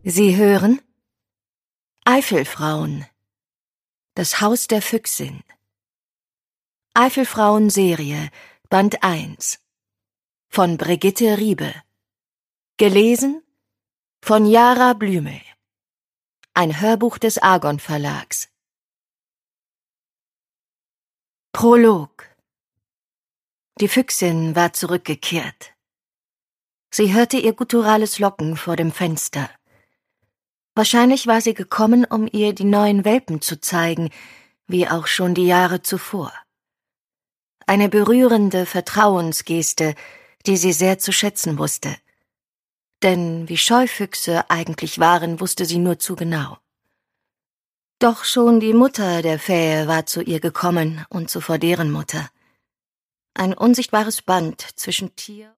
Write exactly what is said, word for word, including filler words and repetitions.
Sie hören Eifelfrauen. Das Haus der Füchsin. Eifelfrauen-Serie, Band eins. Von Brigitte Riebe. Gelesen von Jara Blümel. Ein Hörbuch des Argon Verlags. Prolog. Die Füchsin war zurückgekehrt. Sie hörte ihr gutturales Locken vor dem Fenster. Wahrscheinlich war sie gekommen, um ihr die neuen Welpen zu zeigen, wie auch schon die Jahre zuvor. Eine berührende Vertrauensgeste, die sie sehr zu schätzen wusste. Denn wie scheu Füchse eigentlich waren, wusste sie nur zu genau. Doch schon die Mutter der Fähe war zu ihr gekommen und zuvor deren Mutter. Ein unsichtbares Band zwischen Tier